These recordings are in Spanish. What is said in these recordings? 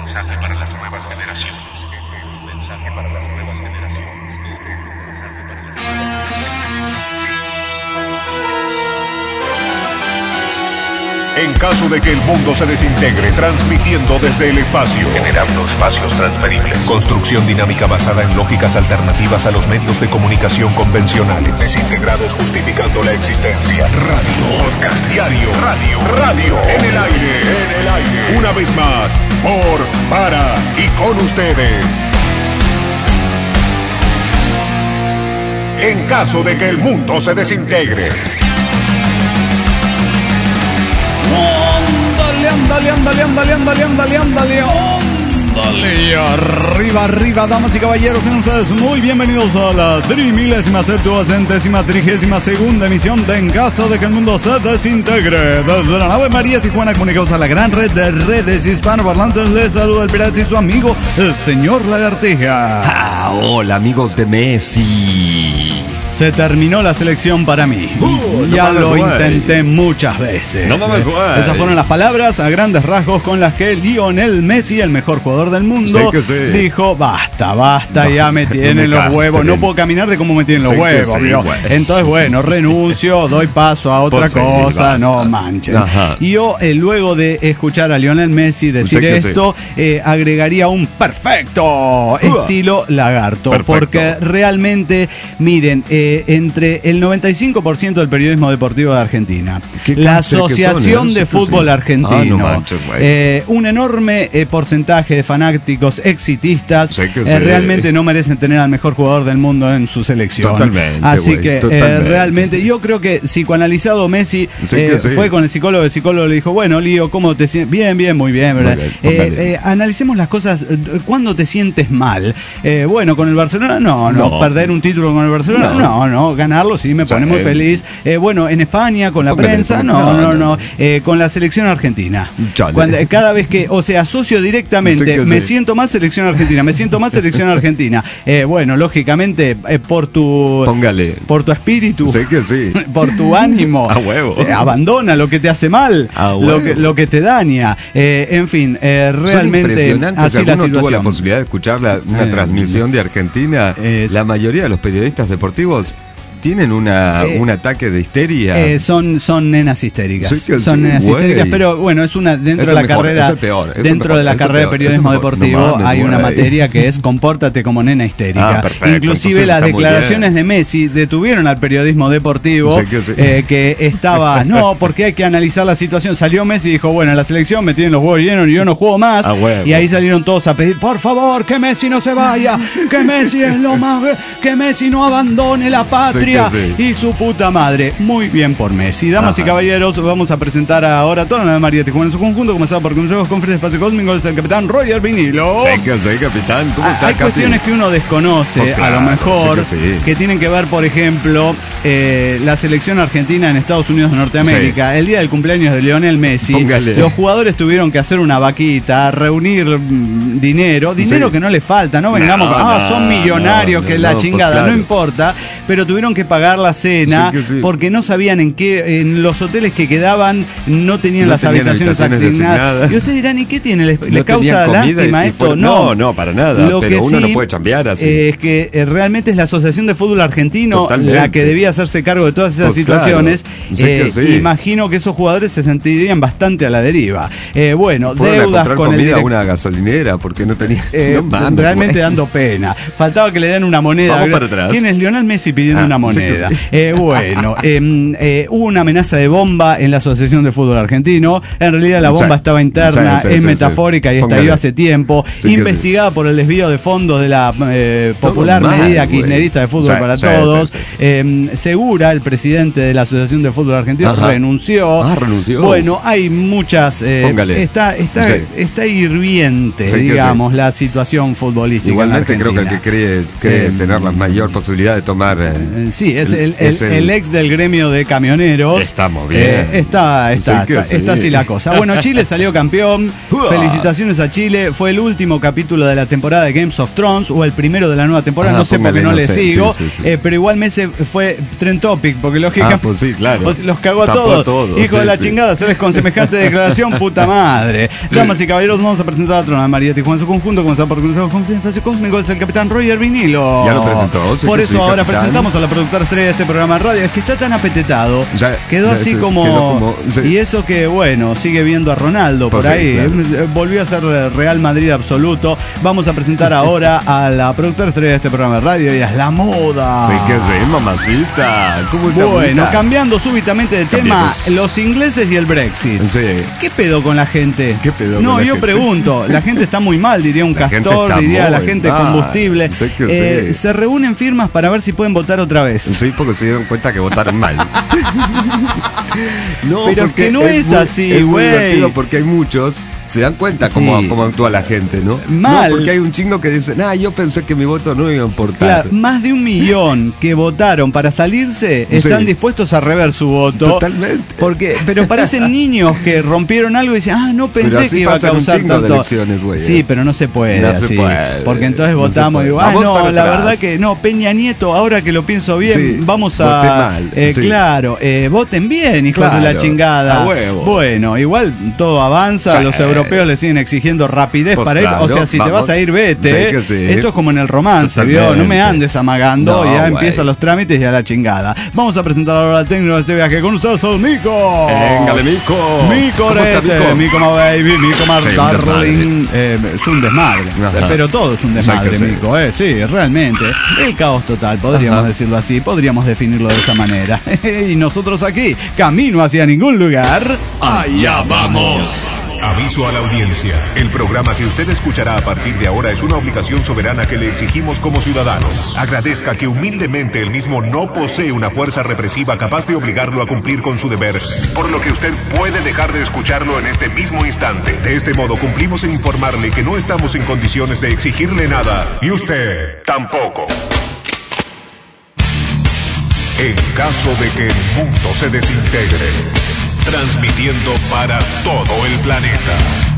mensaje para las nuevas generaciones. Este es un mensaje para las nuevas generaciones. Este es un mensaje para las nuevas generaciones. En caso de que el mundo se desintegre, transmitiendo desde el espacio, Generando espacios transferibles. construcción dinámica basada en lógicas alternativas a los medios de comunicación convencionales, desintegrados justificando la existencia, radio, podcast diario, radio, en el aire, una vez más, por, para y con ustedes. En caso de que el mundo se desintegre. Ándale, arriba, damas y caballeros, sean ustedes muy bienvenidos a la 3732ª emisión de En caso de que el mundo se desintegre. Desde la nave María Tijuana, comunicados a la gran red de redes hispanoparlantes, les saluda el pirata y su amigo, el señor Lagartija. Ah, hola amigos de Messi. Se terminó la selección para mí. Ya lo intenté muchas veces. No mames, güey. Esas fueron las palabras a grandes rasgos con las que Lionel Messi, el mejor jugador del mundo, dijo: basta, ya me tienen los huevos. No puedo caminar de cómo me tienen los huevos. Entonces, bueno, renuncio, doy paso a otra cosa, no manchen. Ajá. Y yo, luego de escuchar a Lionel Messi decir esto, agregaría un perfecto estilo lagarto. Perfecto. Porque realmente, miren, entre el 95% del periodismo deportivo de Argentina, la Asociación de Fútbol Argentino, no manches, un enorme porcentaje de fanáticos exitistas, realmente no merecen tener al mejor jugador del mundo en su selección. Totalmente. Así que realmente yo creo que psicoanalizado Messi fue con el psicólogo le dijo: bueno, Lío, ¿cómo te sientes? Bien, muy bien, ¿verdad? Analicemos las cosas. ¿Cuándo te sientes mal? Bueno, con el Barcelona no, perder un título con el Barcelona no, ganarlo sí me pone muy feliz. Bueno, en España con la prensa no. Con la selección argentina. Cada vez que, asocio directamente, me siento más selección argentina. Bueno, lógicamente, por tu espíritu, por tu ánimo, abandona lo que te hace mal, lo que te daña. En fin, realmente así la situación. Tuvo la posibilidad de escuchar una transmisión de Argentina. La mayoría de los periodistas deportivos tienen un ataque de histeria. Son nenas histéricas. Histéricas, pero bueno, es una dentro de la carrera. Dentro de la carrera de periodismo deportivo hay una materia que es compórtate como nena histérica. Inclusive las declaraciones de Messi detuvieron al periodismo deportivo que estaba, porque hay que analizar la situación. Salió Messi y dijo: bueno, en la selección me tienen los huevos llenos y yo no juego más. Y ahí salieron todos a pedir: por favor, que Messi no se vaya, que Messi es lo más, que Messi no abandone la patria. Y su puta madre. Muy bien por Messi. Damas y caballeros, vamos a presentar ahora toda la María Tijuana en su conjunto, comenzado por consejos, conferencias, espacio cósmico, el capitán Roger Vinilo. Capitán, ¿cómo está? Hay cuestiones que uno desconoce, a lo mejor, que tienen que ver, por ejemplo, la selección argentina en Estados Unidos de Norteamérica. El día del cumpleaños de Lionel Messi, los jugadores tuvieron que hacer una vaquita, reunir dinero que no les falta, no vengamos son millonarios, que la chingada, no importa, pero tuvieron que pagar la cena porque no sabían en los hoteles que quedaban no tenían las habitaciones asignadas. Y ustedes dirán: ¿y qué tiene? ¿Le causa lástima esto? No, para nada. Pero uno no puede chambear así. Es que realmente es la Asociación de Fútbol Argentino la que debía hacerse cargo de todas esas situaciones. Imagino que esos jugadores se sentirían bastante a la deriva. Bueno, deudas con el a una gasolinera porque no tenía. Realmente dando pena. Faltaba que le den una moneda. Vamos para atrás. ¿Quién es Lionel Messi pidiendo una moneda? Hubo una amenaza de bomba en la Asociación de Fútbol Argentino. En realidad la bomba estaba interna, es metafórica y estalló hace tiempo. Investigada por el desvío de fondos de la popular medida kirchnerista de fútbol para todos. Segura, el presidente de la Asociación de Fútbol Argentino, renunció. Bueno, hay muchas. Está hirviente, digamos, la situación futbolística. Igualmente creo que el que cree tener la mayor posibilidad de tomar Sí, es el ex del gremio de camioneros. Estamos bien. Está así la cosa. Bueno, Chile salió campeón. Felicitaciones a Chile. Fue el último capítulo de la temporada de Games of Thrones, o el primero de la nueva temporada. No sé porque no le sigo. Sí. Pero igual Messi fue Trend Topic, porque lógicamente pues sí, claro. Los cagó a todos. Hijo de la chingada, ¿sabes? Con semejante declaración, puta madre. Damas y caballeros, vamos a presentar a Trona María Tijuana en su conjunto, comenzando por el espacio cósmico, es el capitán Roger Vinilo. Ya lo presentó. Por eso ahora presentamos a la productora estrella de este programa de radio. Es que está tan apetetado. Quedó así como y eso que, bueno, sigue viendo a Ronaldo por ahí. Claro. Volvió a ser Real Madrid absoluto. Vamos a presentar ahora a la productora estrella de este programa de radio. Y es la moda. Sí, que sí, mamacita. ¿Cómo está? Bueno, cambiando súbitamente de tema, los ingleses y el Brexit. Sí. ¿Qué pedo con la gente? ¿Qué pedo no, con la yo gente? pregunto. La gente está muy mal, diría un castor, diría la gente combustible. Se reúnen firmas para ver si pueden votar otra vez. Sí, porque se dieron cuenta que votaron mal. No, pero que no es así, güey. Es muy divertido porque hay muchos. Se dan cuenta cómo actúa la gente, ¿no? Mal. No, porque hay un chingo que dice, yo pensé que mi voto no iba a importar. Claro, más de 1 millón que votaron para salirse están dispuestos a rever su voto. Totalmente. Pero parecen niños que rompieron algo y dicen, no pensé que iba a causar tanto. De elecciones, güey. Sí, pero no se puede. No se puede. Porque entonces votamos y digo, la verdad que no, Peña Nieto, ahora que lo pienso bien, vamos a. Mal. Claro, voten bien, hijos de la chingada. A huevo. Bueno, igual todo avanza, los europeos le siguen exigiendo rapidez para ir. O sea, si te vas a ir, vete. Esto es como en el romance, ¿vio? No me andes amagando, ya empiezan los trámites y a la chingada. Vamos a presentar ahora al técnico de este viaje con ustedes, el Mico. Véngale, Mico. Mico, Mico, my baby, Mico, my darling. Es un desmadre. Pero todo es un desmadre, Mico. Sí, realmente. El caos total, podríamos decirlo así. Podríamos definirlo de esa manera. Y nosotros aquí, camino hacia ningún lugar. ¡Allá vamos! Aviso a la audiencia. El programa que usted escuchará a partir de ahora es una obligación soberana que le exigimos como ciudadanos. Agradezca que humildemente el mismo no posee una fuerza represiva capaz de obligarlo a cumplir con su deber, por lo que usted puede dejar de escucharlo en este mismo instante. De este modo cumplimos en informarle que no estamos en condiciones de exigirle nada, y usted tampoco. En caso de que el mundo se desintegre, transmitiendo para todo el planeta.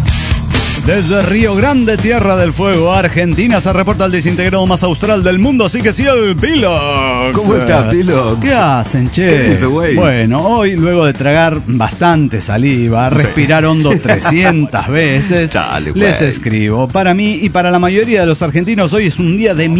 Desde Río Grande, Tierra del Fuego, Argentina, se reporta el desintegrado más austral del mundo, así que sí, el Pilox. ¿Cómo está, Pilox? ¿Qué hacen, che? ¿Qué dice, güey? Bueno, hoy, luego de tragar bastante saliva, respirar hondo 300 veces, les escribo. Para mí y para la mayoría de los argentinos, hoy es un día de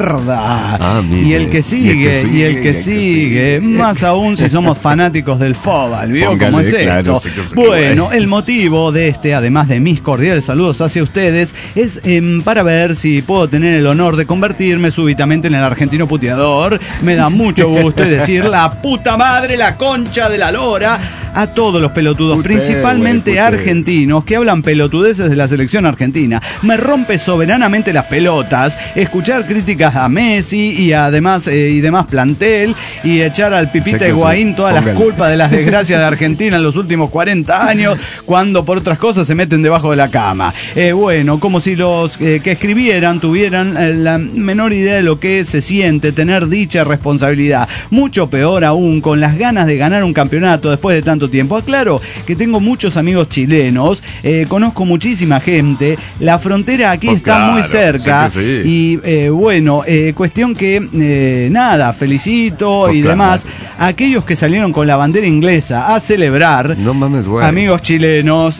mierda. Y el que sigue, y el que sigue. Más aún si somos fanáticos del fútbol, ¿vio cómo es esto? Bueno, el motivo de este, además de mis cordiales saludos hacia ustedes, es para ver si puedo tener el honor de convertirme súbitamente en el argentino puteador. Me da mucho gusto decir la puta madre, la concha de la lora a todos los pelotudos, principalmente argentinos, que hablan pelotudeces de la selección argentina. Me rompe soberanamente las pelotas escuchar críticas a Messi y además y demás plantel, y echar al Pipita Higuaín todas las culpas de las desgracias de Argentina en los últimos 40 años, cuando por otras cosas se meten debajo de la cama. Bueno, como si los que escribieran tuvieran la menor idea de lo que se siente tener dicha responsabilidad. Mucho peor aún, con las ganas de ganar un campeonato después de tanto tiempo. Aclaro que tengo muchos amigos chilenos, conozco muchísima gente, la frontera aquí está muy cerca, y bueno, cuestión que nada, felicito y demás a aquellos que salieron con la bandera inglesa a celebrar. No mames, güey. Amigos chilenos,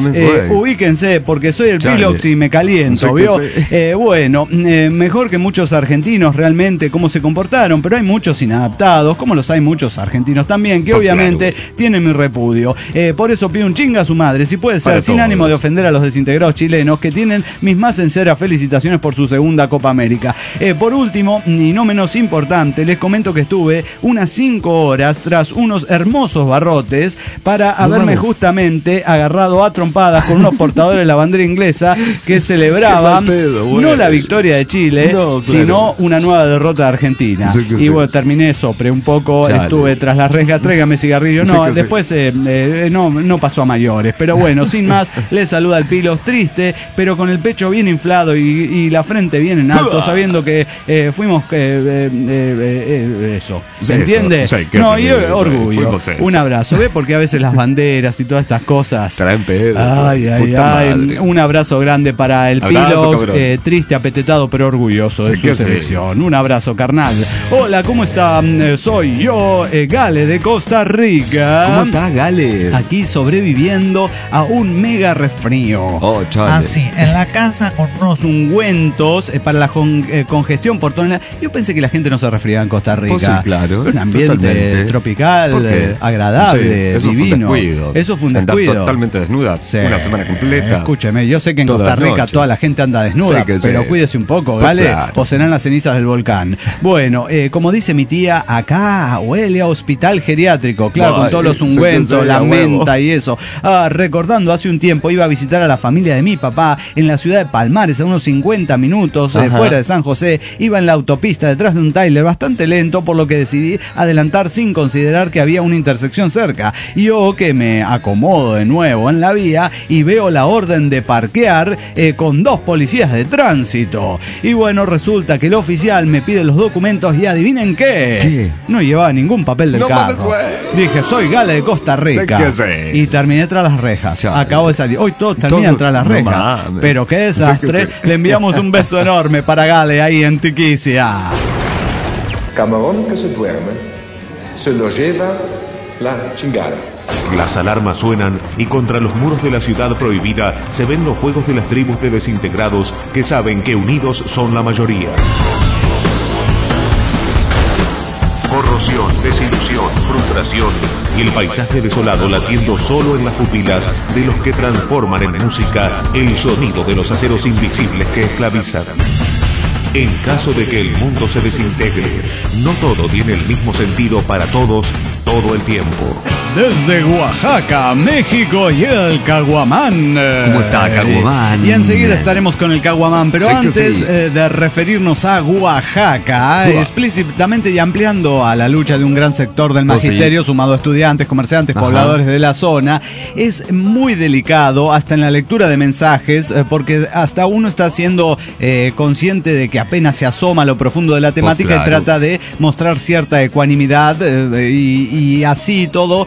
ubíquense, porque soy el Pilox y me caliento, ¿vio? Bueno, mejor que muchos argentinos realmente cómo se comportaron, pero hay muchos inadaptados, como los hay muchos argentinos también, que obviamente tienen mi repudio. Por eso pido un chinga a su madre, si puede ser, sin ánimo de ofender a los desintegrados chilenos, que tienen mis más sinceras felicitaciones por su segunda Copa América. Por último, y no menos importante, les comento que estuve unas 5 horas tras unos hermosos barrotes para haberme justamente agarrado a trompadas con unos portadores de la bandera inglesa que celebraba no la victoria de Chile, sino una nueva derrota de Argentina. Y bueno, terminé, sopré un poco, estuve tras las rejas, tráigame cigarrillo. No, después no pasó a mayores. Pero bueno, sin más, le saluda el Pilos, triste, pero con el pecho bien inflado y la frente bien en alto, sabiendo que fuimos eso. ¿Se entiende? No, y orgullo. Un abrazo, ¿ve? Porque a veces las banderas y todas estas cosas traen pedos. Ay. Un abrazo grande para el Pilos, triste, apetetado, pero orgulloso de su selección. Un abrazo, carnal. Hola, ¿cómo está? Soy yo, Gale de Costa Rica. ¿Cómo estás, Gale? Aquí sobreviviendo a un mega resfrío. Así, en la casa con unos ungüentos para la congestión por tonelada. Yo pensé que la gente no se resfriaba en Costa Rica. Sí, claro. Un ambiente tropical, agradable, divino. Eso fue un descuido. Andar totalmente desnuda una semana completa. Escúcheme, yo sé que en Costa Rica toda la gente anda desnuda, pero cuídese un poco, ¿vale? O serán las cenizas del volcán. Bueno, como dice mi tía, acá huele a hospital geriátrico, claro, con todos los ungüentos, la menta y eso. Recordando, hace un tiempo iba a visitar a la familia de mi papá en la ciudad de Palmares, a unos 50 minutos fuera de San José. Iba en la autopista detrás de un tráiler bastante lento, por lo que decidí adelantar sin considerar que había una intersección cerca. Yo que me acomodo de nuevo en la vía y veo la orden de parquear con 2 policías de tránsito. Y bueno, resulta que el oficial me pide los documentos y adivinen qué. No llevaba ningún papel del carro. Dije, soy Gale de Costa Rica. Y terminé tras las rejas. Acabo de salir. Hoy todos terminan tras las rejas. Pero qué desastre. Le enviamos un beso enorme para Gale ahí en Tiquicia. Camarón que se duerme, se lo lleva la chingada. Las alarmas suenan y contra los muros de la ciudad prohibida se ven los fuegos de las tribus de desintegrados que saben que unidos son la mayoría. Corrosión, desilusión, frustración y el paisaje desolado latiendo solo en las pupilas de los que transforman en música el sonido de los aceros invisibles que esclavizan. En caso de que el mundo se desintegre, no todo tiene el mismo sentido para todos todo el tiempo. Desde Oaxaca, México, y el Caguamán. ¿Cómo está, Caguamán? Y enseguida estaremos con el Caguamán, pero antes de referirnos a Oaxaca, explícitamente y ampliando a la lucha de un gran sector del magisterio, sumado a estudiantes, comerciantes, pobladores de la zona, es muy delicado hasta en la lectura de mensajes, porque hasta uno está siendo consciente de que apenas se asoma a lo profundo de la temática y trata de mostrar cierta ecuanimidad y así todo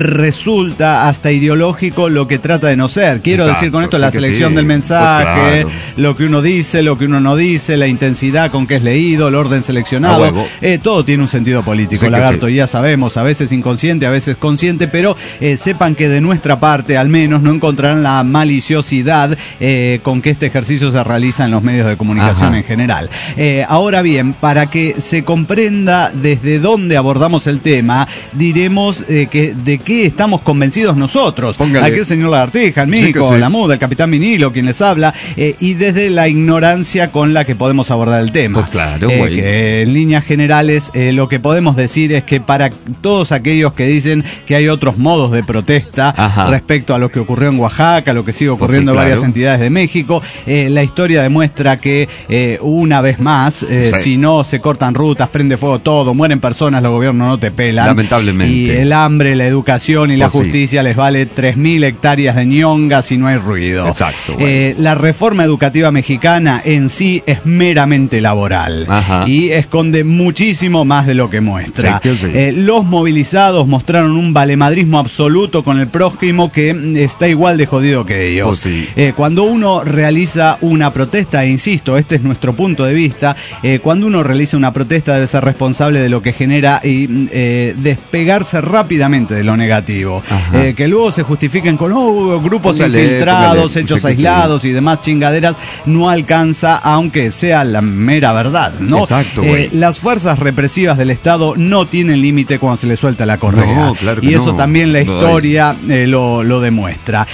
resulta hasta ideológico lo que trata de no ser. Quiero decir con esto la selección del mensaje, lo que uno dice, lo que uno no dice, la intensidad con que es leído, el orden seleccionado, todo tiene un sentido político, Lagarto, y ya sabemos, a veces inconsciente, a veces consciente, pero sepan que de nuestra parte al menos no encontrarán la maliciosidad con que este ejercicio se realiza en los medios de comunicación en general. Ahora bien, para que se comprenda desde dónde abordamos el tema, diremos que de qué estamos convencidos nosotros. Aquí el señor Lagartija, el Mico, la Muda, el Capitán Vinilo, quien les habla, y desde la ignorancia con la que podemos abordar el tema. Pues claro, que en líneas generales lo que podemos decir es que para todos aquellos que dicen que hay otros modos de protesta respecto a lo que ocurrió en Oaxaca, lo que sigue ocurriendo en varias entidades de México, la historia demuestra que una vez más, si no se cortan rutas, prende fuego todo, mueren personas, los gobiernos no te pelan. Lamentablemente. Y el hambre, la educación y la justicia les vale 3.000 hectáreas de ñonga si no hay ruido. Exacto. La reforma educativa mexicana en sí es meramente laboral y esconde muchísimo más de lo que muestra. Los movilizados mostraron un valemadrismo absoluto con el prójimo que está igual de jodido que ellos. Cuando uno realiza una protesta, e insisto, este es nuestro punto de vista, cuando uno realiza una protesta debe ser responsable de lo que genera y despegarse rápidamente de lo negativo. Que luego se justifiquen con grupos infiltrados, hechos aislados y demás chingaderas, no alcanza, aunque sea la mera verdad, ¿no? Exacto, las fuerzas represivas del Estado no tienen límite cuando se les suelta la correa. Y eso también la historia lo demuestra.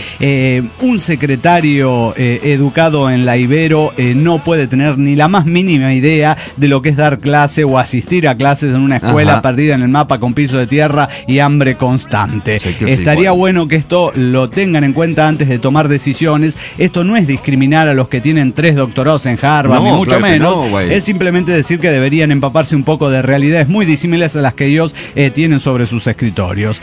Un secretario educado en la Ibero no puede tener ni la más mínima idea de lo que es dar clase o asistir a clases en una escuela perdida en el mapa con piso de tierra y hambre constante. Estaría bueno que esto lo tengan en cuenta antes de tomar decisiones. Esto no es discriminar a los que tienen 3 doctorados en Harvard, ni mucho menos. Es simplemente decir que deberían empaparse un poco de realidades muy disímiles a las que ellos tienen sobre sus escritorios.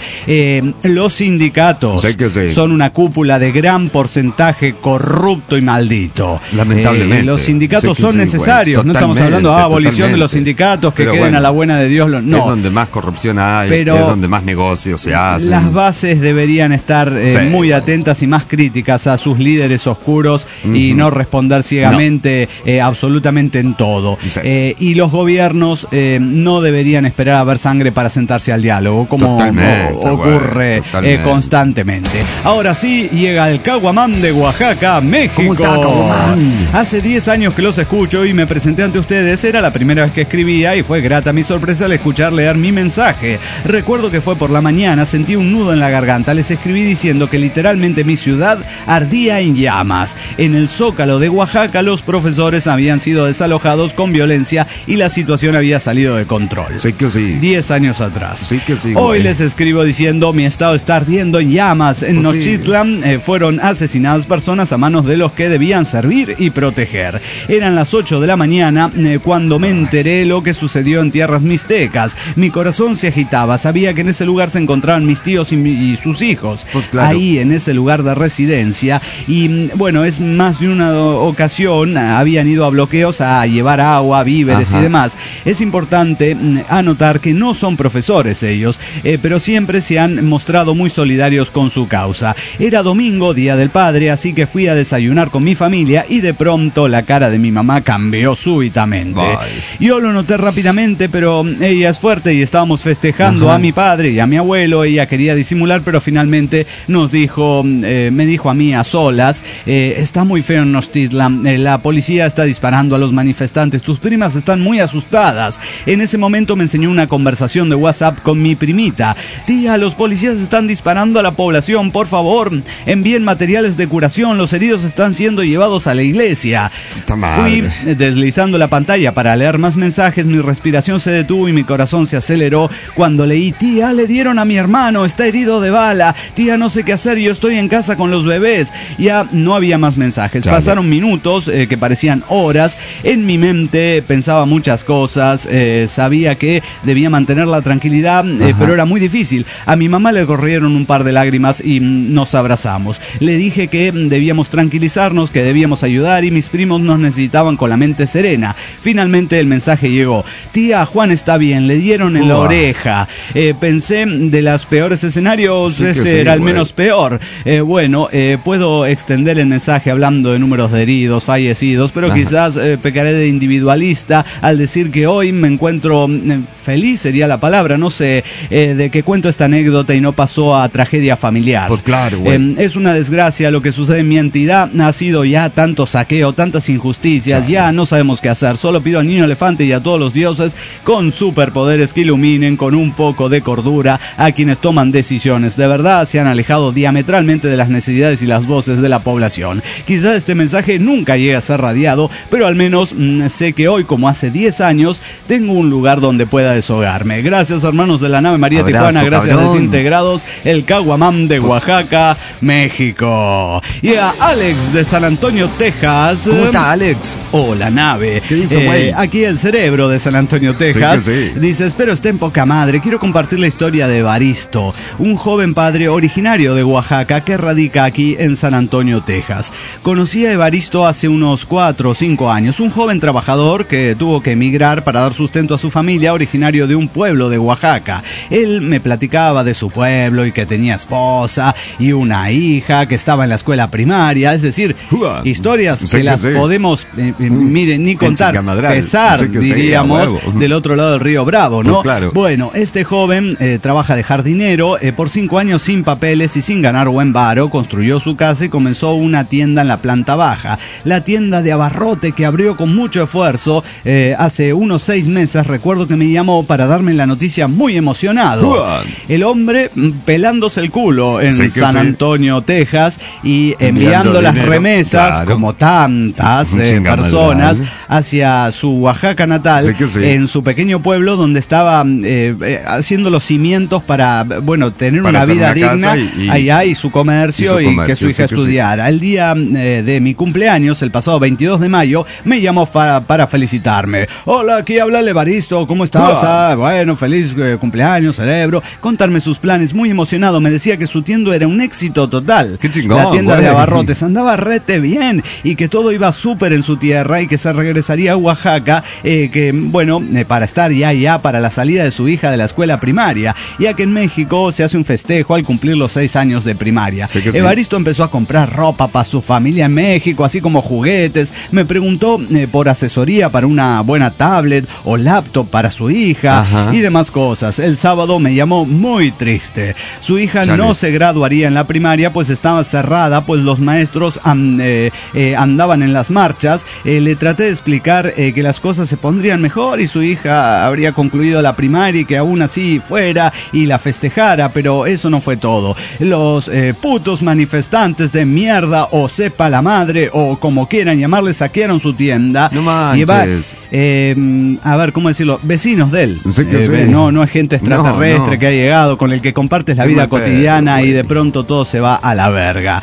Los sindicatos son una cúpula de gran porcentaje corrupto y maldito. Lamentablemente. Los sindicatos son necesarios. No estamos hablando de abolición de los sindicatos, que queden a la buena de Dios. No. Es donde más corrupción hay, pero es donde más negocios se hacen. Las bases deberían estar muy atentas y más críticas a sus líderes oscuros y no responder ciegamente absolutamente en todo. Y los gobiernos no deberían esperar a ver sangre para sentarse al diálogo, como ocurre constantemente. Ahora sí, llega el Caguamán de Oaxaca, México. ¿Cómo está, Caguamán? Hace 10 años que los escucho y me presenté ante ustedes. Era la primera vez que escribía y fue grata mi sorpresa al escuchar leer mi mensaje. Recuerdo que fue por la mañana, sentí un nudo en la garganta. Les escribí diciendo que literalmente mi ciudad ardía en llamas. En el Zócalo de Oaxaca, los profesores habían sido desalojados con violencia y la situación había salido de control. Sí que sí. 10 años atrás. Sí que sí. Hoy les escribo diciendo: mi estado está ardiendo en llamas. En Nochitlan fueron asesinadas personas a manos de los que debían servir y proteger. Eran las 8 de la mañana cuando me enteré lo que sucedió en tierras mixtecas. Mi corazón se agitaba. Sabía que en ese lugar se encontraban mis tíos y sus hijos. Pues claro. Ahí, en ese lugar de residencia. Y bueno, es más de una ocasión habían ido a bloqueos a llevar agua, víveres y demás. Es importante anotar que no son profesores ellos, pero siempre se han mostrado muy solidarios con su causa. Era domingo, Día del Padre, así que fui a desayunar con mi familia y de pronto la cara de mi mamá cambió súbitamente. Yo lo noté rápidamente, pero ella es fuerte y estábamos festejando a mi padre y a mi abuelo. Ella quería disimular, pero finalmente me dijo a mí a solas: está muy feo en Nochitlan, la policía está disparando a los manifestantes, tus primas están muy asustadas. En ese momento me enseñó una conversación de WhatsApp con mi primita: tía, los policías están disparando a la población, por favor, envíen materiales de curación, los heridos están siendo llevados a la iglesia. Fui deslizando la pantalla para leer más mensajes, mi respiración se detuvo y mi corazón se aceleró cuando leí: tía, le dieron a mi hermano, está herido de bala, tía, no sé qué hacer, yo estoy en casa con los bebés. Ya no había más mensajes. Pasaron minutos que parecían horas. En mi mente pensaba muchas cosas, sabía que debía mantener la tranquilidad, pero era muy difícil. A mi mamá le corrieron un par de lágrimas y nos abrazamos. Le dije que debíamos tranquilizarnos, que debíamos ayudar y mis primos nos necesitaban con la mente serena. Finalmente el mensaje llegó: tía, Juan está bien, le dieron en la oreja. Pensé, de los peores escenarios, ese era el menos peor. Puedo extender el mensaje hablando de números de heridos, fallecidos, pero quizás pecaré de individualista al decir que hoy me encuentro feliz, sería la palabra, no sé, de que cuento esta anécdota y no pasó a tragedia familiar. Pues claro, es una desgracia lo que sucede en mi entidad. Ha sido ya tanto saqueo, tantas injusticias, ya no sabemos qué hacer. Solo pido al niño elefante y a todos los dioses con superpoderes que iluminen con un poco de cordura a quienes toman decisiones. De verdad se han alejado diametralmente de las necesidades y las voces de la población. Quizás este mensaje nunca llegue a ser radiado, pero al menos sé que hoy, como hace 10 años, tengo un lugar donde pueda deshogarme. Gracias, hermanos de la nave María Tijuana, gracias, Desintegrados, el Caguamán de Oaxaca, México. Y a Alex de San Antonio, Texas. ¿Cómo está, Alex? Hola, nave. ¿Qué dice, güey? Aquí el cerebro de San Antonio, Texas. Dice: espero esté en poca madre. Quiero compartir la historia de Evaristo, un joven padre originario de Oaxaca que radica aquí en San Antonio, Texas. Conocí a Evaristo hace unos 4 o 5 años, un joven trabajador que tuvo que emigrar para dar sustento a su familia, originario de un pueblo de Oaxaca. Él me platicaba de su pueblo y que tenía esposa y una hija que estaba en la escuela primaria, es decir, historias que las podemos, miren, ni contar, pesar, diríamos, del otro lado del río Bravo, ¿no? Pues claro. Bueno, este joven trabaja de jardinero, por 5 años sin papeles y sin ganar buen varo, construyó su casa y comenzó una tienda en la planta baja. La tienda de abarrote que abrió con mucho esfuerzo hace unos 6 meses. Recuerdo que me llamó para darme la noticia muy emocionado. El hombre pelándose el culo en San Antonio, Texas, y enviando las remesas, como tantas personas, hacia su Oaxaca natal, en su pequeño pueblo donde estaba haciendo los cimientos para, bueno, tener una vida digna allá y su comercio y que su hija estudiara. El día de mi cumpleaños, el pasado 22 de mayo, me llamó para felicitarme. Hola, aquí habla Evaristo, ¿cómo estás? Bueno, feliz cumpleaños, celebro. Contarme sus planes, muy emocionado. Me decía que su tienda era un éxito total. Qué chingón, la tienda de abarrotes andaba rete bien y que todo iba súper en su tierra y que se regresaría a Oaxaca, que bueno, para estar ya para la salida de su hija de la escuela primaria, ya que en México se hace un festejo al cumplir los 6 años de primaria. Sí, Evaristo empezó a comprar ropa para su familia en México, así como juguetes. Me preguntó por asesoría para una buena tablet o laptop para su hija y demás cosas. El sábado me llamó muy triste. Su hija no se graduaría en la primaria, pues estaba cerrada, pues los maestros andaban en las marchas. Le traté de explicar que las cosas se pondrían mejor y su hija habría concluido la primaria y que aún así fuera y la festejara, pero eso no fue todo. Los putos manifestantes de mierda, o sepa la madre, o como quieran llamarle, saquearon su tienda. No manches. A ver, ¿cómo decirlo? Vecinos de él. Sí, no es gente extraterrestre que ha llegado, con el que compartes la vida cotidiana y de pronto todo se va a la verga.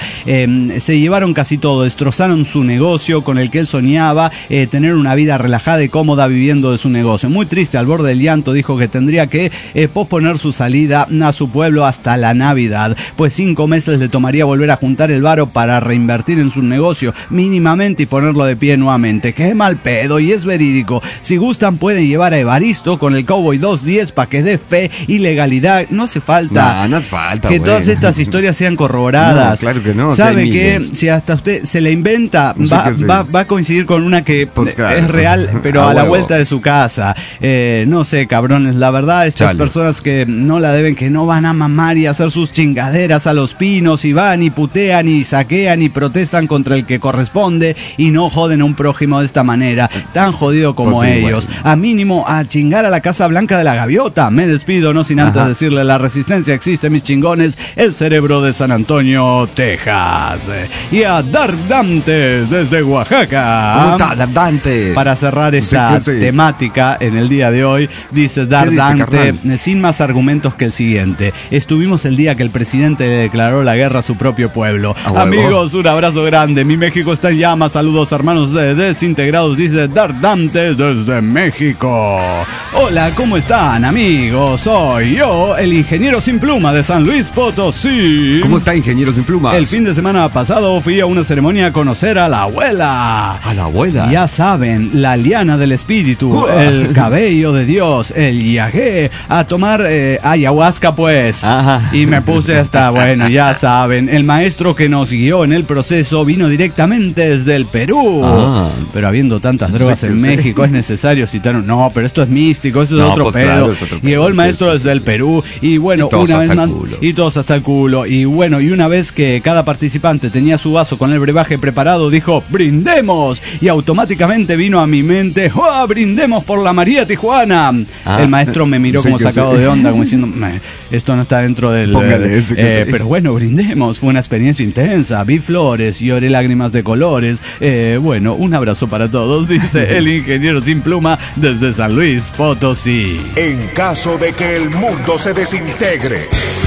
Se llevaron casi todo, destrozaron su negocio con el que él soñaba tener una vida relajada y cómoda viviendo de su negocio. Muy triste, al borde del llanto, dijo que tendría que posponer su salida a su pueblo hasta la Navidad, pues 5 meses le tomaría volver a juntar el varo para reinvertir en su negocio mínimamente y ponerlo de pie nuevamente. Qué mal pedo, y es verídico. Si gustan pueden llevar a Evaristo con el Cowboy 210 para que dé fe y legalidad. No hace falta, no hace falta que todas estas historias sean corroboradas. No, claro que no. ¿Sabe qué? Si hasta usted se le inventa, va a coincidir con una que pues claro, es real, pero a la vuelta de su casa. No sé, cabrones, la verdad, estas personas que no la deben, que no van a mamar y hacer sus chingaderas a los pinos y van y putean y saquean y protestan contra el que corresponde y no joden a un prójimo de esta manera, tan jodido como pues sí, ellos. Bueno. A mínimo a chingar a la Casa Blanca de la Gaviota. Me despido, no sin antes decirle: la resistencia existe, mis chingones, el cerebro de San Antonio, Texas. Y a Dark Dante desde Oaxaca. ¿Cómo está, Dark Dante? Para cerrar esta temática en el día de hoy, dice Dark Dante, sin más argumentos que el siguiente: estuvimos el día que el presidente le declaró la guerra a su propio pueblo. Amigos, un abrazo grande. Mi México está en llamas. Saludos, hermanos desintegrados, dice Dark Dante desde México. Hola, ¿cómo están, amigos? Soy yo, el ingeniero sin pluma de San Luis Potosí. ¿Cómo está, ingeniero sin pluma? El fin de semana pasado fui a una ceremonia a conocer a la abuela. ¿A la abuela? Ya saben, la liana del espíritu, el cabello de Dios, el yagé, a tomar ayahuasca, pues. Y me puse hasta, bueno, ya saben, el maestro que nos guió en el proceso vino directamente desde el Perú. Pero habiendo tantas drogas en México, es necesario citar un... No, pero esto es místico, esto es otro pedo. Claro, es otro pedo. Llegó el maestro desde el Perú y bueno, una vez más... Y todos hasta el culo. Y bueno, y una vez que cada participante tenía su vaso con el brebaje preparado, dijo: ¡brindemos! Y automáticamente vino a mi mente: ¡oh, brindemos por la María Tijuana! El maestro me miró como sacado de onda, como diciendo: esto no está dentro del... pero bueno, brindemos. Fue una experiencia intensa. Vi flores, lloré lágrimas de colores. Bueno, un abrazo para todos, dice el ingeniero sin pluma desde San Luis Potosí. En caso de que el mundo se desintegre,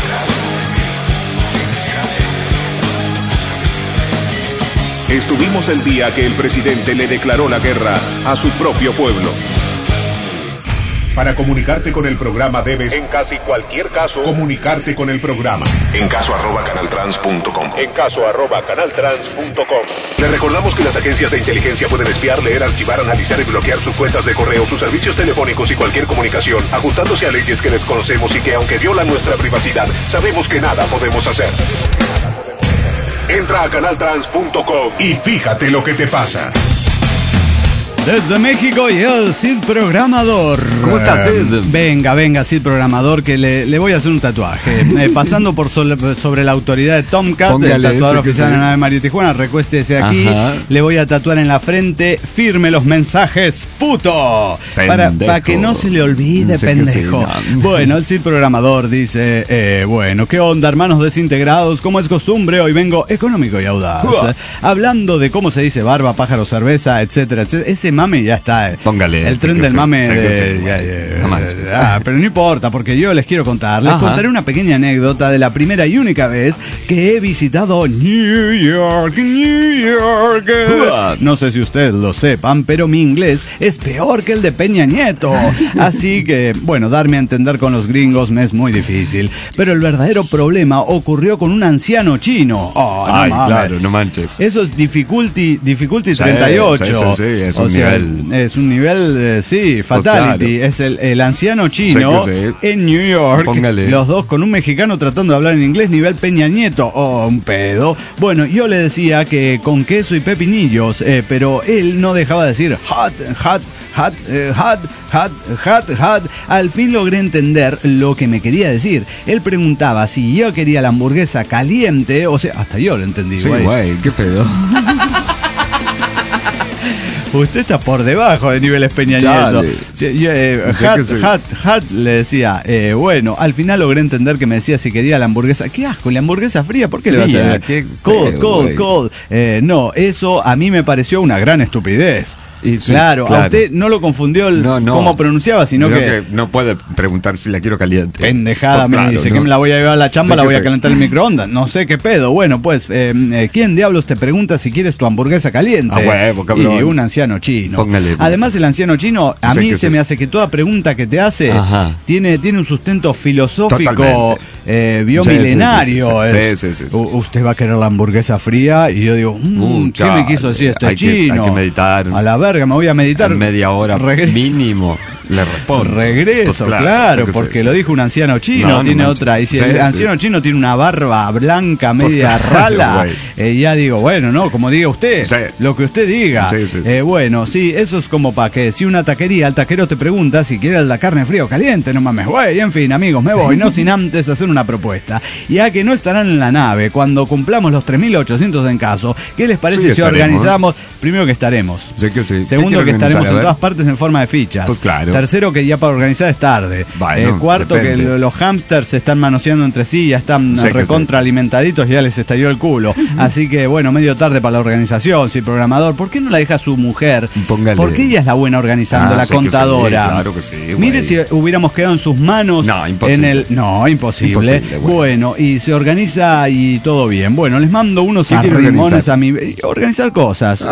estuvimos el día que el presidente le declaró la guerra a su propio pueblo. Para comunicarte con el programa debes, en casi cualquier caso, comunicarte con el programa. En caso @canaltrans.com. En caso @canaltrans.com. Le recordamos que las agencias de inteligencia pueden espiar, leer, archivar, analizar y bloquear sus cuentas de correo, sus servicios telefónicos y cualquier comunicación, ajustándose a leyes que desconocemos y que, aunque violan nuestra privacidad, sabemos que nada podemos hacer. Entra a canaltrans.com y fíjate lo que te pasa. Desde México y el Cid Programador. ¿Cómo estás, Cid? Venga, Cid Programador, que le voy a hacer un tatuaje. Pasando por sobre la autoridad de Tomcat, el tatuador oficial de la nave María Tijuana, recuéstese aquí. Le voy a tatuar en la frente: firme los mensajes, puto. Para que no se le olvide, pendejo. Bueno, el Cid Programador dice: bueno, ¿qué onda, hermanos desintegrados? Como es costumbre, hoy vengo económico y audaz. Hablando de cómo se dice barba, pájaro, cerveza, etcétera, etcétera. Ese mame y ya está. Póngale. El tren del mame. Pero no importa, porque yo les quiero contar. Les contaré una pequeña anécdota de la primera y única vez que he visitado New York. No sé si ustedes lo sepan, pero mi inglés es peor que el de Peña Nieto. Así que, bueno, darme a entender con los gringos me es muy difícil. Pero el verdadero problema ocurrió con un anciano chino. Ay, claro, no manches. Eso es difficulty 38. Sí, es un nivel. Es un nivel, fatality. Pues claro. Es el anciano chino en New York. Póngale. Los dos con un mexicano tratando de hablar en inglés nivel Peña Nieto. Un pedo. Bueno, yo le decía que con queso y pepinillos, pero él no dejaba de decir hot. Al fin logré entender lo que me quería decir. Él preguntaba si yo quería la hamburguesa caliente, o sea, hasta yo lo entendí. Sí, güey, qué pedo. Usted está por debajo de niveles Peña Nieto. Le decía, bueno, al final logré entender que me decía si quería la hamburguesa. ¡Qué asco! ¿La hamburguesa fría? ¿Por qué le vas a decir? Cold. No, eso a mí me pareció una gran estupidez. Claro, a usted no lo confundió cómo pronunciaba, sino que no puede preguntar si la quiero caliente. Pendejada, pues me dice que me la voy a llevar a la chamba, la voy a calentar en el microondas. No sé qué pedo. Bueno, pues, ¿quién diablos te pregunta si quieres tu hamburguesa caliente? Huevo, cabrón. Y un anciano chino. Póngale. Además, el anciano chino, a mí se me hace que toda pregunta que te hace tiene un sustento filosófico biomilenario. Usted va a querer la hamburguesa fría y yo digo, ¿qué me quiso decir este chino? Hay que meditar. A la verga, me voy a meditar. En media hora mínimo. Le respondo. Regreso, pues claro, porque lo dijo un anciano chino, tiene otra. Y si el anciano chino tiene una barba blanca, media rala, ya digo, bueno, no, como diga usted, lo que usted diga. Bueno, eso es como para que si una taquería, el taquero te pregunta si quieres la carne fría o caliente, no mames, güey, en fin, amigos, me voy, no sin antes hacer una propuesta. Ya que no estarán en la nave cuando cumplamos los 3.800 en caso, ¿qué les parece si organizamos? Primero que estaremos. Segundo que estaremos en todas partes en forma de fichas. Pues claro. Tercero, que ya para organizar es tarde. Cuarto, depende. Que los hámsters se están manoseando entre sí, ya están recontra alimentaditos y ya les estalló el culo. Así que, bueno, medio tarde para la organización. Si programador, ¿por qué no la deja su mujer? Póngale. Porque ella es la buena organizando, la contadora. Claro que sí. Mire si hubiéramos quedado en sus manos. No, imposible. Imposible. Bueno, y se organiza y todo bien. Bueno, les mando unos arrimones a mi. Organizar cosas.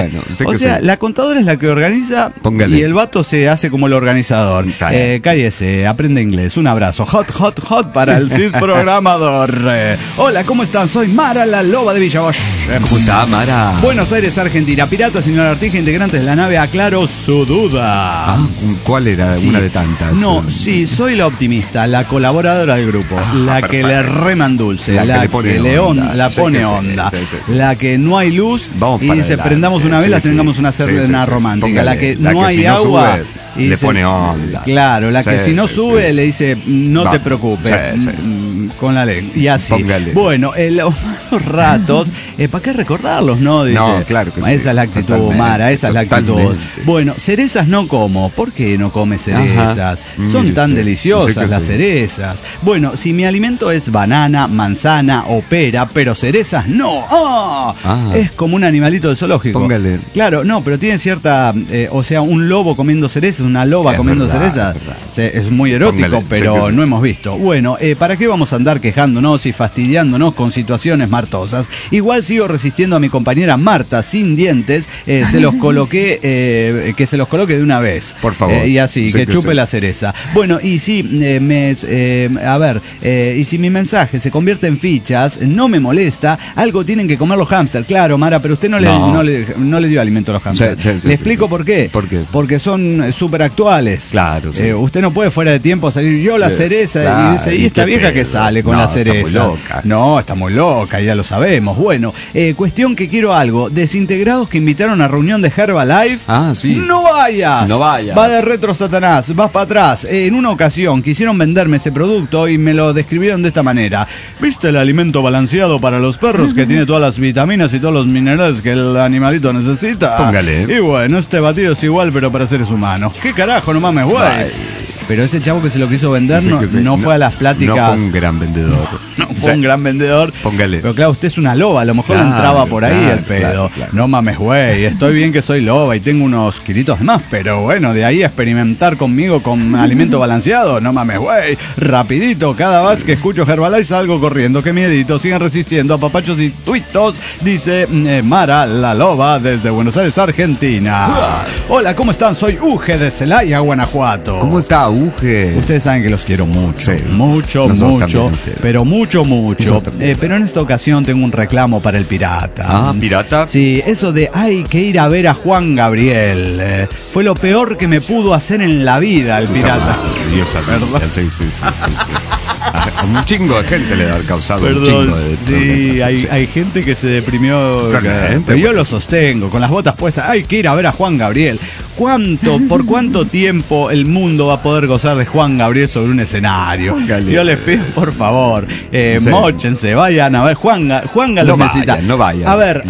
La contadora es la que organiza. Póngale. Y el vato se hace como el organizador. Cállese, aprende inglés. Un abrazo. Hot para el Cid programador. Hola, ¿cómo están? Soy Mara, la loba de Villa Bosch. ¿Cómo está, Mara? Buenos Aires, Argentina. Pirata, señor Artija, integrantes de la nave, aclaro su duda. ¿Cuál era? Una de tantas. No, soy la optimista, la colaboradora del grupo, la perfecto. Que le reman dulce, la que le pone onda, la que no hay luz y dice prendamos una vela, tengamos una cena romántica, póngale, la que no hay agua. Y le pone onda. Claro, la que si no sube le dice no te preocupes. Con la ley. Y así. Póngale. Bueno, los malos ratos, ¿para qué recordarlos, no? Dice, no, claro que sí. Esa es la actitud, Mara, esa es la actitud. Bueno, cerezas no como. ¿Por qué no come cerezas? Son tan deliciosas las cerezas. Bueno, si mi alimento es banana, manzana o pera, pero cerezas no. Es como un animalito de zoológico. Póngale. Claro, no, pero tiene cierta, un lobo comiendo cerezas, una loba comiendo cerezas. Es muy erótico, pero no hemos visto. Bueno, ¿para qué vamos a andar quejándonos y fastidiándonos con situaciones martosas? Igual sigo resistiendo a mi compañera Marta sin dientes. Se los coloqué, que se los coloque de una vez. Por favor. Y así, que chupe la cereza. Bueno, y si y si mi mensaje se convierte en fichas, no me molesta, algo tienen que comer los hámsters. Claro, Mara, pero usted no le dio alimento a los hámsters. Le explico por qué. ¿Por qué? Porque son súper actuales. Claro, sí. Usted no puede fuera de tiempo salir yo la cereza, claro, y dice, ¿y esta vieja que sale con la cereza? Está muy loca. No, está muy loca, ya lo sabemos. Bueno, cuestión que quiero algo. Desintegrados que invitaron a reunión de Herbalife. Sí. No vayas. Va de retro Satanás, vas para atrás. En una ocasión quisieron venderme ese producto y me lo describieron de esta manera. ¿Viste el alimento balanceado para los perros que tiene todas las vitaminas y todos los minerales que el animalito necesita? Póngale. Y bueno, este batido es igual pero para seres humanos. ¿Qué carajo? No mames, güey. Pero ese chavo que se lo quiso vender no fue a las pláticas. No fue un gran vendedor. No fue un gran vendedor. Póngale. Pero claro, usted es una loba, a lo mejor entraba por ahí el pedo. Claro. No mames, güey, estoy bien que soy loba y tengo unos kilitos más, pero bueno, de ahí a experimentar conmigo con alimento balanceado, no mames, güey. Rapidito, cada vez que escucho Herbalife salgo corriendo, qué miedito, sigan resistiendo a papachos y tuitos, dice Mara la loba desde Buenos Aires, Argentina. Hola, ¿cómo están? Soy Uge de Celaya, Guanajuato. ¿Cómo está, Uge? Ustedes saben que los quiero mucho, sí, mucho, pero mucho. Pero en esta ocasión tengo un reclamo para el pirata. Ah, ¿pirata? Sí, eso de hay que ir a ver a Juan Gabriel. Fue lo peor que me pudo hacer en la vida el pirata. Dios, sí. A un chingo de gente le ha causado un chingo de sí, hay gente que se deprimió. Pero yo lo sostengo, con las botas puestas. Hay que ir a ver a Juan Gabriel. ¿Por cuánto tiempo el mundo va a poder gozar de Juan Gabriel sobre un escenario? Yo les pido, por favor, móchense, vayan a ver. Juan lo necesita. No vayan. A ver,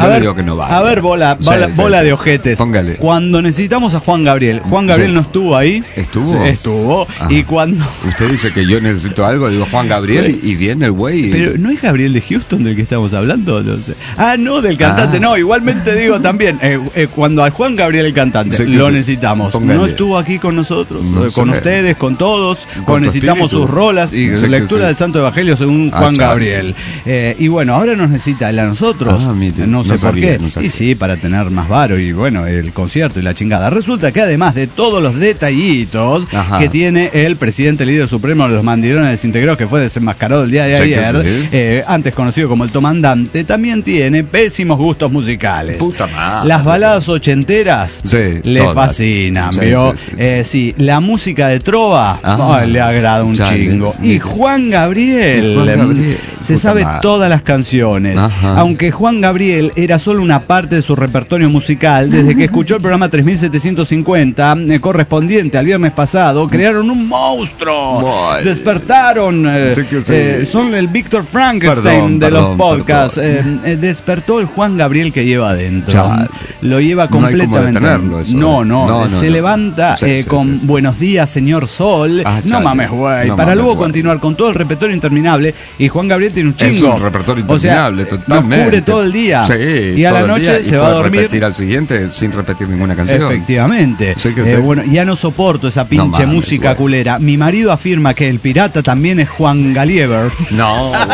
bola de ojetes. Póngale. Cuando necesitamos a Juan Gabriel no estuvo ahí. Estuvo. Ajá. Y cuando usted dice que yo necesito algo, digo Juan Gabriel y viene el güey. Pero ¿no es Gabriel de Houston del que estamos hablando? No sé. No, del cantante. No, igualmente digo también, cuando al Juan Gabriel el cantante lo necesitamos. Póngale. No estuvo aquí con nosotros, con ustedes, con todos. Necesitamos sus rolas y lectura del Santo Evangelio según Juan Gabriel. Y bueno, ahora nos necesita él a nosotros. No sé por qué. Y sí, para tener más varo y bueno, el concierto y la chingada. Resulta que además de todos los detallitos que tiene el presidente líder supremo de los mandilones desintegrados, que fue desenmascarado el día de ayer, antes conocido como el Tomandante, también tiene pésimos gustos musicales. Puta madre. Las baladas ochenteras le fascinan, ¿vio? Sí, la música de trova le agrada un chingo. Y Juan Gabriel se sabe todas las canciones. Aunque Juan Gabriel era solo una parte de su repertorio musical, desde que escuchó el programa 3750, correspondiente al viernes pasado, crearon un monstruo. Despertaron. Son el Víctor Frankenstein de los podcasts. Despertó el Juan Gabriel que lleva adentro. Lo lleva completamente. No, se levanta con buenos días, señor Sol. No mames, güey. Para luego continuar con todo el repertorio interminable. Y Juan Gabriel tiene un chingo. Es un repertorio interminable, totalmente. Nos cubre todo el día. Sí, y a la noche se va a dormir. Repetir al siguiente sin repetir ninguna canción. Efectivamente. Bueno, ya no soporto esa pinche música culera. Mi marido afirma que el pirata también es Juan Galiever. No, güey.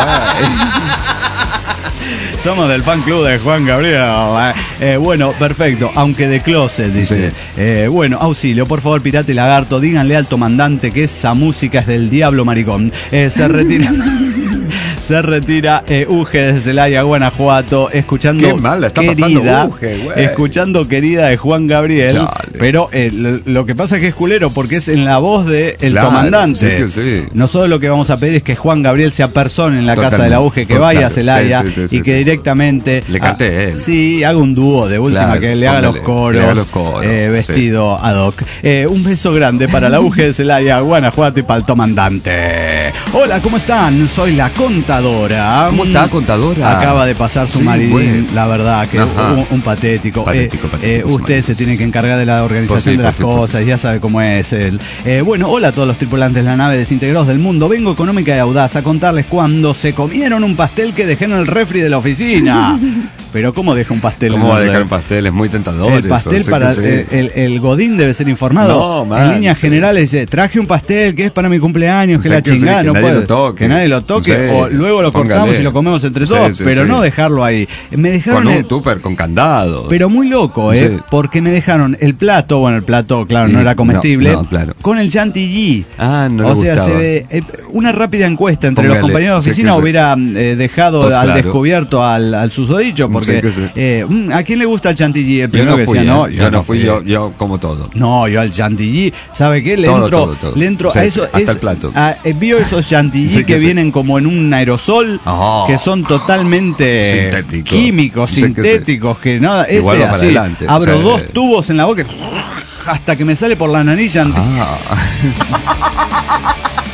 Somos del fan club de Juan Gabriel. Bueno, perfecto. Aunque de closet, dice. Bueno, auxilio, por favor, pirata y lagarto, díganle al Tomandante que esa música es del diablo maricón. Se retira. Se retira Uge desde Celaya, Guanajuato, escuchando Qué mal, está Querida, Uge, escuchando Querida de Juan Gabriel. Chale. Pero lo que pasa es que es culero porque es en la voz de el Tomandante. Sí. Nosotros lo que vamos a pedir es que Juan Gabriel sea persona en la casa de la Uge, que vaya a Celaya y que directamente le cante él. Sí, haga un dúo de última, que le haga los coros, vestido ad hoc. Un beso grande para la Uge de Celaya, Guanajuato y para el Tomandante. Hola, ¿cómo están? Soy la Contadora. ¿Cómo está, Contadora? Acaba de pasar su marín, la verdad que un patético. Usted se tiene que encargar de la organización de las cosas, ya sabe cómo es él. Bueno, hola a todos los tripulantes de la nave desintegrados del mundo. Vengo económica y audaz a contarles cuando se comieron un pastel que dejé en el refri de la oficina. Pero ¿cómo deja un pastel? ¿Cómo va a dejar un pastel? Es muy tentador. El pastel para el Godín debe ser informado. No, en líneas generales dice, traje un pastel que es para mi cumpleaños, que la chingada, no puede. Que nadie lo toque. O luego lo cortamos y lo comemos entre todos, pero no dejarlo ahí. Me dejaron con un tupper con candados. Pero muy loco, porque me dejaron el plato, bueno, el plato, claro, no era comestible, con el chantilly. No o sea, se ve una rápida encuesta entre los compañeros de oficina hubiera dejado al descubierto al susodicho, porque ¿a quién le gusta el chantilly? El primero que decía, yo no fui, yo como todo. No, yo al chantilly, ¿sabe qué? Le entro a eso. Hasta el plato. Vio esos chantilly que vienen como en un aerosol, que son totalmente químicos, sintéticos, que nada, ese así, adelante. Abro dos tubos en la boca hasta que me sale por la nariz chantilly.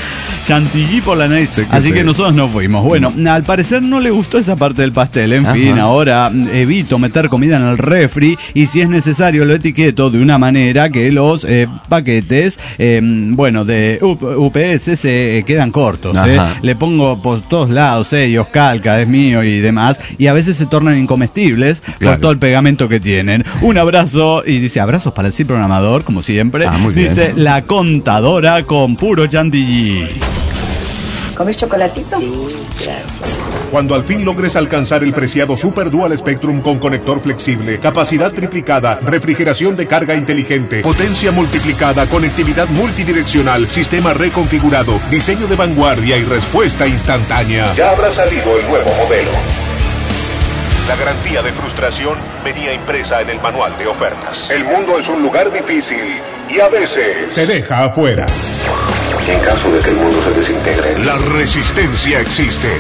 chantilly por la nariz. Así que nosotros no fuimos. Bueno, al parecer no le gustó esa parte del pastel. En fin, ahora evito meter comida en el refri y si es necesario lo etiqueto de una manera que los paquetes, de UPS se quedan cortos. Le pongo por todos lados sellos, calca, es mío y demás. Y a veces se tornan incomestibles por todo el pegamento que tienen. Un abrazo, y dice abrazos para el sí programador, como siempre. Dice la contadora con puro chantilly. ¿Comes chocolatito? Sí, gracias. Cuando al fin logres alcanzar el preciado Super Dual Spectrum con conector flexible, capacidad triplicada, refrigeración de carga inteligente, potencia multiplicada, conectividad multidireccional, sistema reconfigurado, diseño de vanguardia y respuesta instantánea, ya habrá salido el nuevo modelo. La garantía de frustración venía impresa en el manual de ofertas. El mundo es un lugar difícil y a veces te deja afuera. En caso de que el mundo se desintegre, la resistencia existe.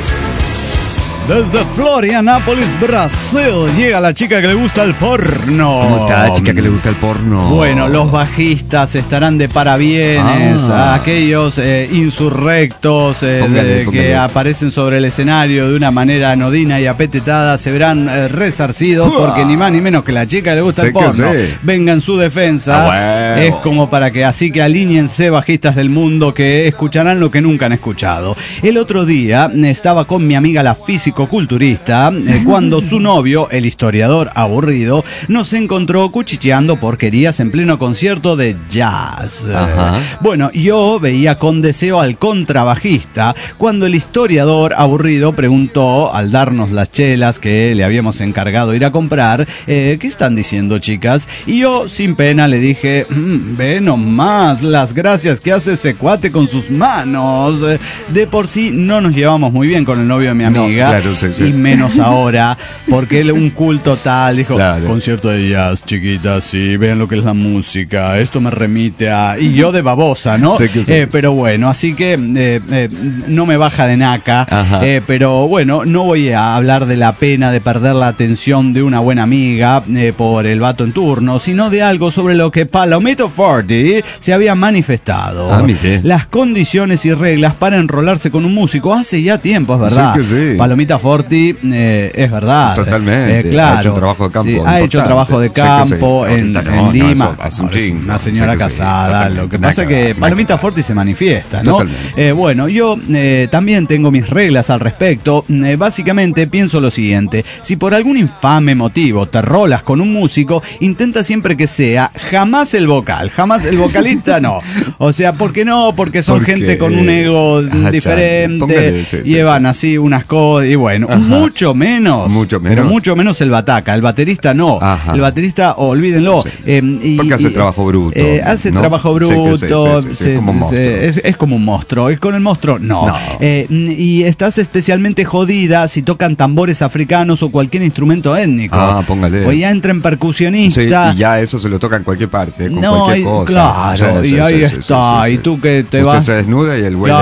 Desde Florianópolis, Brasil, llega la chica que le gusta el porno. ¿Cómo está la chica que le gusta el porno? Bueno, los bajistas estarán de parabienes. Aquellos insurrectos que aparecen sobre el escenario de una manera anodina y apetetada se verán resarcidos porque ni más ni menos que la chica que le gusta el porno venga en su defensa. Es como para que así que alíñense bajistas del mundo que escucharán lo que nunca han escuchado. El otro día estaba con mi amiga la físico culturista cuando su novio, el historiador aburrido, nos encontró cuchicheando porquerías en pleno concierto de jazz. Bueno, yo veía con deseo al contrabajista cuando el historiador aburrido preguntó, al darnos las chelas que le habíamos encargado ir a comprar, ¿qué están diciendo, chicas? Y yo sin pena le dije, ve nomás las gracias que hace ese cuate con sus manos. De por sí no nos llevamos muy bien con el novio de mi amiga. Claro. Y menos ahora, porque él un culto tal, dijo, concierto de jazz, chiquitas, sí, vean lo que es la música, esto me remite a... Y yo de babosa, ¿no? Pero bueno, así que no me baja de naca, pero bueno, no voy a hablar de la pena de perder la atención de una buena amiga por el vato en turno, sino de algo sobre lo que Palomito Forti se había manifestado. Las condiciones y reglas para enrolarse con un músico hace ya tiempo, es verdad. Palomita Forti, es verdad. Totalmente. Claro. Ha hecho un trabajo de campo. Ha hecho trabajo de campo en Lima. Hace un chingo. Una señora casada. Lo que pasa es que Palomita Forti se manifiesta, ¿no? Bueno, yo también tengo mis reglas al respecto. Básicamente pienso lo siguiente: si por algún infame motivo te rolas con un músico, intenta siempre que sea jamás el vocal, jamás el vocalista, no. O sea, ¿por qué no? Porque son gente con un ego diferente, llevan así unas cosas y bueno, mucho menos el bataca, el baterista no. El baterista, olvídenlo. Porque hace trabajo bruto. Hace trabajo bruto, es como un monstruo. Con el monstruo, no. Y estás especialmente jodida si tocan tambores africanos o cualquier instrumento étnico. Póngale. O ya entra en percusionista. Y ya eso se lo toca en cualquier parte, con cualquier cosa. Claro, y ahí está. Y tú que te vas. Usted se desnuda y el güey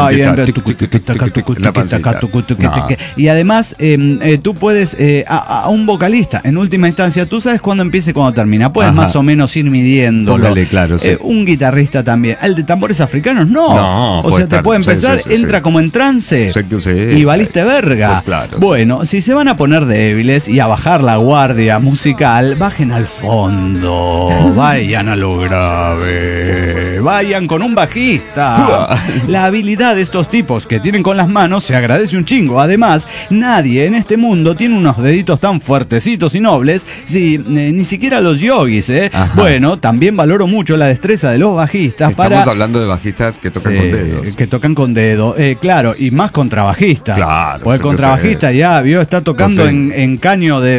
y además tú puedes a un vocalista en última instancia tú sabes cuándo empieza y cuándo termina, puedes más o menos ir midiéndolo. Un guitarrista también, el de tambores africanos no, o sea te puede empezar, entra como en trance y valiste verga. Bueno, si se van a poner débiles y a bajar la guardia musical, bajen al fondo, vayan a lo grave, vayan con un bajista. La habilidad de estos tipos que tienen con las manos se agradece un chingo. Además, nadie en este mundo tiene unos deditos tan fuertecitos y nobles, ni siquiera los yogis, Bueno, también valoro mucho la destreza de los bajistas. Estamos hablando de bajistas que tocan con dedos. Que tocan con dedo, claro, y más contrabajistas. Claro. Porque el contrabajista ya está tocando en caño de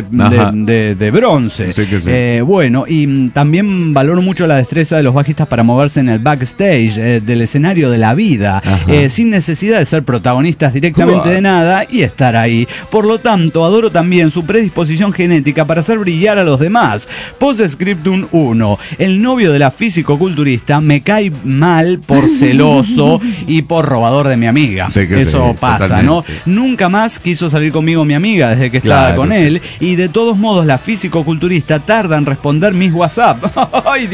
bronce. Bueno, y también valoro mucho la destreza de los bajistas para moverse en el backstage del escenario de la vida, sin necesidad de ser protagonistas directamente de nada y estar ahí. Por lo tanto, adoro también su predisposición genética para hacer brillar a los demás. Postscriptum 1. El novio de la físico-culturista me cae mal por celoso y por robador de mi amiga. Eso pasa, totalmente. ¿No? Nunca más quiso salir conmigo mi amiga desde que estaba con él, y de todos modos la físico-culturista tarda en responder mis WhatsApp. ¡Ay, Dios mío!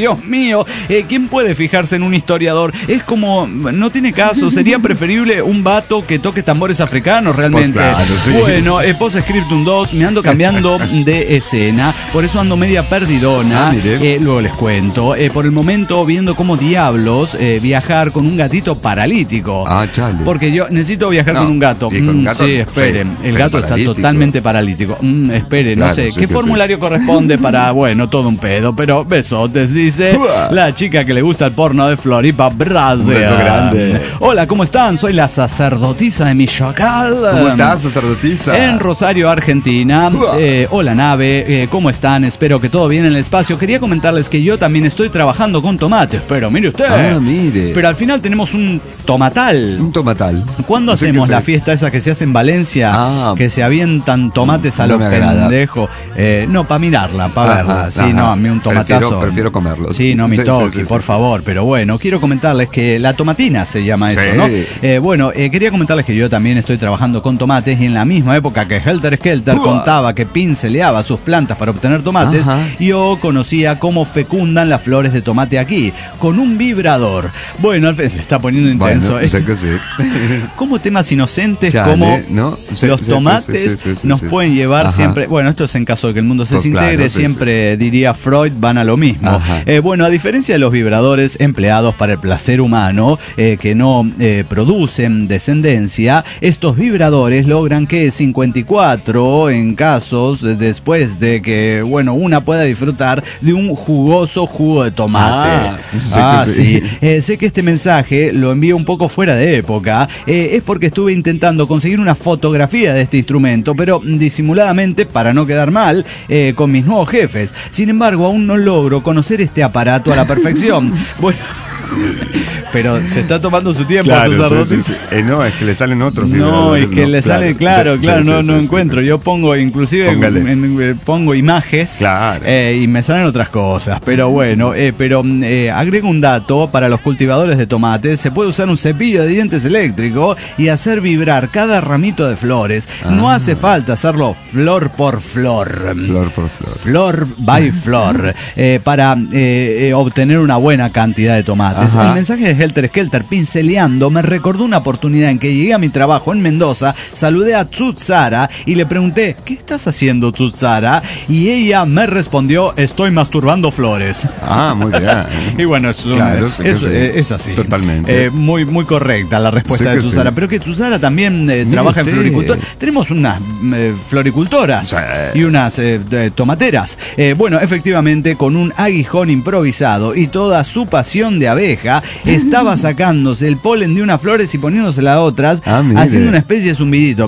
mío. ¿Quién puede fijarse en un historiador? Es como, no tiene caso, sería preferible un vato que toque tambores africanos realmente. Pues claro, sí. Bueno, Post-Scriptum 2, me ando cambiando de escena, por eso ando media perdidona. Luego les cuento. Por el momento viendo cómo diablos viajar con un gatito paralítico. Chale. Porque yo necesito viajar con un gato. Sí, esperen. El gato está totalmente paralítico. Esperen, claro, no sé. ¿Qué formulario corresponde para, bueno, todo un pedo? Pero besotes, dice la chica que le gusta el porno de Floripa Brasil. Un beso grande. Hola, ¿cómo están? Soy la sacerdotisa de Michoacán. ¿Cómo estás, sacerdotisa? En Rosario, Argentina. Hola, nave. ¿Cómo están? Espero que todo bien en el espacio. Quería comentarles que yo también estoy trabajando con tomates. Pero mire usted. Mire. Pero al final tenemos un tomatal. Un tomatal. ¿Cuándo hacemos la fiesta esa que se hace en Valencia? Que se avientan tomates a los pendejos. No, para mirarla, para verla. Sí, no, a mí un tomatazo. Prefiero comerlos. Sí, no, mi toque, por favor. Pero bueno, quiero comentarles que la tomatina se llama eso, ¿no? Bueno, quería comentarles que yo también estoy trabajando con tomates y en la misma época que Helter Skelter contaba que pinceleaba sus plantas para obtener tomates, yo conocía cómo fecundan las flores de tomate aquí, con un vibrador. Bueno, se está poniendo intenso. Bueno, sé que sí. Como temas inocentes, como los tomates nos pueden llevar siempre. Bueno, esto es en caso de que el mundo se desintegre, siempre diría Freud, van a lo mismo. Bueno, a diferencia de los vibradores empleados para el placer humano, que no producen descendencia, estos vibradores logran que 54 en casos después de que, bueno, una pueda disfrutar de un jugoso jugo de tomate. Sí. Sé que este mensaje lo envío un poco fuera de época, es porque estuve intentando conseguir una fotografía de este instrumento, pero disimuladamente para no quedar mal con mis nuevos jefes. Sin embargo, aún no logro conocer este aparato a la perfección. Bueno, pero se está tomando su tiempo, sacerdote. Sí. No, es que le salen otros No, es que le salen, claro, no encuentro. Yo pongo, inclusive, pongo imágenes y me salen otras cosas. Pero bueno, agrego un dato para los cultivadores de tomates. Se puede usar un cepillo de dientes eléctrico y hacer vibrar cada ramito de flores. No hace falta hacerlo flor por flor. Flor by flor. Para obtener una buena cantidad de tomates. El mensaje de Helter Skelter pinceleando me recordó una oportunidad en que llegué a mi trabajo en Mendoza, saludé a Tsutsara y le pregunté, ¿qué estás haciendo, Tsutsara? Y ella me respondió, estoy masturbando flores. Muy bien. Y bueno, es así. Totalmente. Muy correcta la respuesta de Tsutsara. Pero que Tsutsara también trabaja en floricultura. Tenemos unas floricultoras y unas tomateras. Bueno, efectivamente, con un aguijón improvisado y toda su pasión de abeja, estaba sacándose el polen de unas flores y poniéndosela a otras, haciendo una especie de zumbidito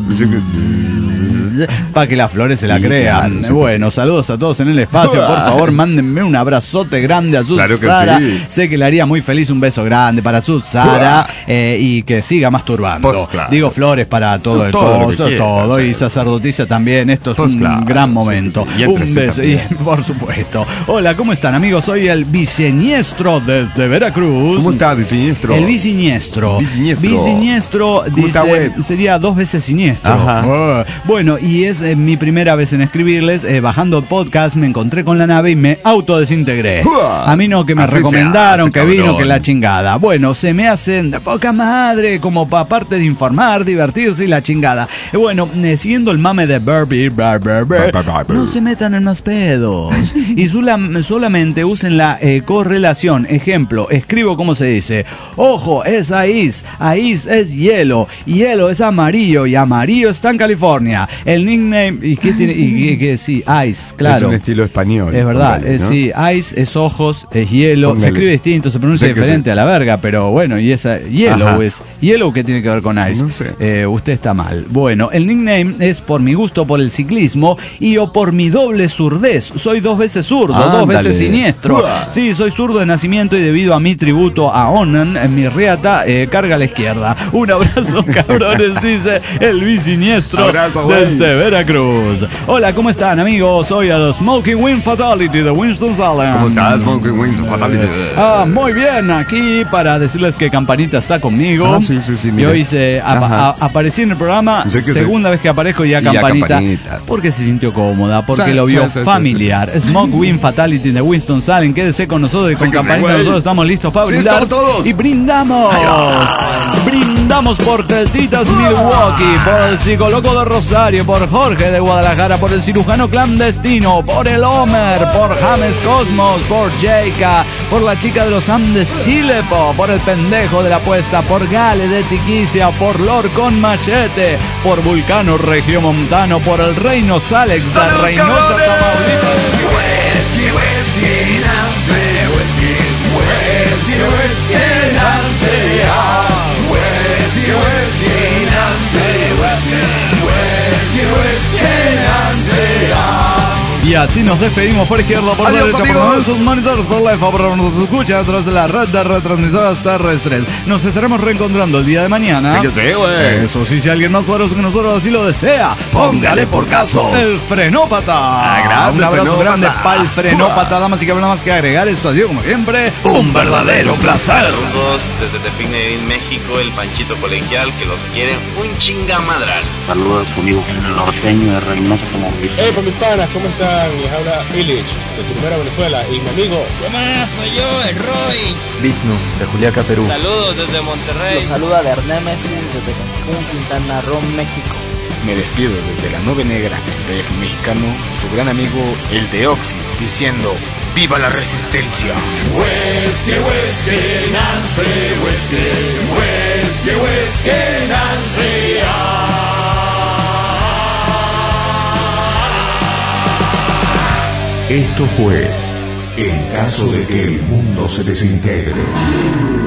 para que las flores se la crean. Bueno, saludos a todos en el espacio. Por favor, mándenme un abrazote grande a Tsutsara. Sé que le haría muy feliz. Un beso grande para Tsutsara y que siga masturbando. Digo flores para todo el coso, todo. Y sacerdotisa también. Esto es un gran momento. Un beso. Y, por supuesto. Hola, ¿cómo están, amigos? Soy el Viceniestro desde Veracruz. ¿Cómo está, Viceniestro? El Viceniestro. Viceniestro dice, sería 2 veces siniestro. Bueno, y es mi primera vez en escribirles. Bajando el podcast me encontré con la nave y me autodesintegré. A mí no, que me recomendaron, que cabrón. Vino, que la chingada. Bueno, se me hacen de poca madre, como para aparte de informar, divertirse y la chingada. Bueno, siguiendo el mame de Burby, no se metan en más pedos. Y solamente usen la correlación. Ejemplo, escribo como se dice. Ojo, es ice es hielo, hielo es amarillo y amarillo está en California. El nickname, ¿y qué tiene? Sí, ice, claro. Es un estilo español. Es verdad, sí, ice es ojos, es hielo. Póngale. Se escribe distinto, se pronuncia diferente a la verga, pero bueno, y esa hielo es hielo, ¿qué tiene que ver con ice? No sé. Usted está mal. Bueno, el nickname es por mi gusto por el ciclismo y o por mi doble zurdez. Soy 2 veces zurdo, 2 veces siniestro. Sí, soy zurdo de nacimiento y debido a mi tributo a Onan, mi riata carga a la izquierda. Un abrazo, cabrones, dice el bisiniestro. Abrazo, desde de Veracruz. Hola, ¿cómo están, amigos? Soy el Smoking Wind Fatality de Winston-Salem. ¿Cómo estás, Smoking Wind Fatality? Muy bien, aquí para decirles que Campanita está conmigo. Sí, y hoy aparecí en el programa, segunda vez que aparezco ya Campanita. Porque se sintió cómoda, porque lo vio familiar. Smoke Wind Fatality de Winston-Salem. Quédese con nosotros y con Campanita. Nosotros estamos listos para brindar. Todos. Y brindamos. Brindamos por Tetitas Milwaukee, por el Psicólogo de Rosario, por Jorge de Guadalajara, por el Cirujano Clandestino, por el Homer, por James Cosmos, por Jayka, por la chica de los Andes Chilepo, por el pendejo de la apuesta, por Gale de Tiquicia, por Lord con Machete, por Vulcano Regiomontano, por el Reinos Alex de Reynosa, Tamaulipas. Y así nos despedimos por izquierda, por derecha, por nuestros monitores, por la EFA, por nos escucha a través de la red de retransmisoras terrestres. Nos estaremos reencontrando el día de mañana. Sí, güey. Eso sí, si alguien más poderoso que nosotros así lo desea, póngale por caso. El Frenópata. Un abrazo grande para el Frenópata, damas y que nada más que agregar. Esto ha sido, como siempre, un verdadero placer. Saludos desde Tepine, México, el Panchito Colegial, que los quieren un chingamadral. Saludos conmigo, el norteño de Reynosa, Tamaulipas. Por mis panas, ¿cómo están? Les habla Illich, de Primera Venezuela, y mi amigo... ¿Qué más? Soy yo, el Roy. Vishnu, de Juliaca, Perú. Saludos desde Monterrey. Los saluda Bernémesis desde Cancún, Quintana Roo, México. Me despido desde la Nube Negra, DF mexicano, su gran amigo, el Deoxys, diciendo... ¡Viva la resistencia! Whisky, whisky, Nancy, whisky, whisky, whisky, Nancy. Esto fue En caso de que el mundo se desintegre.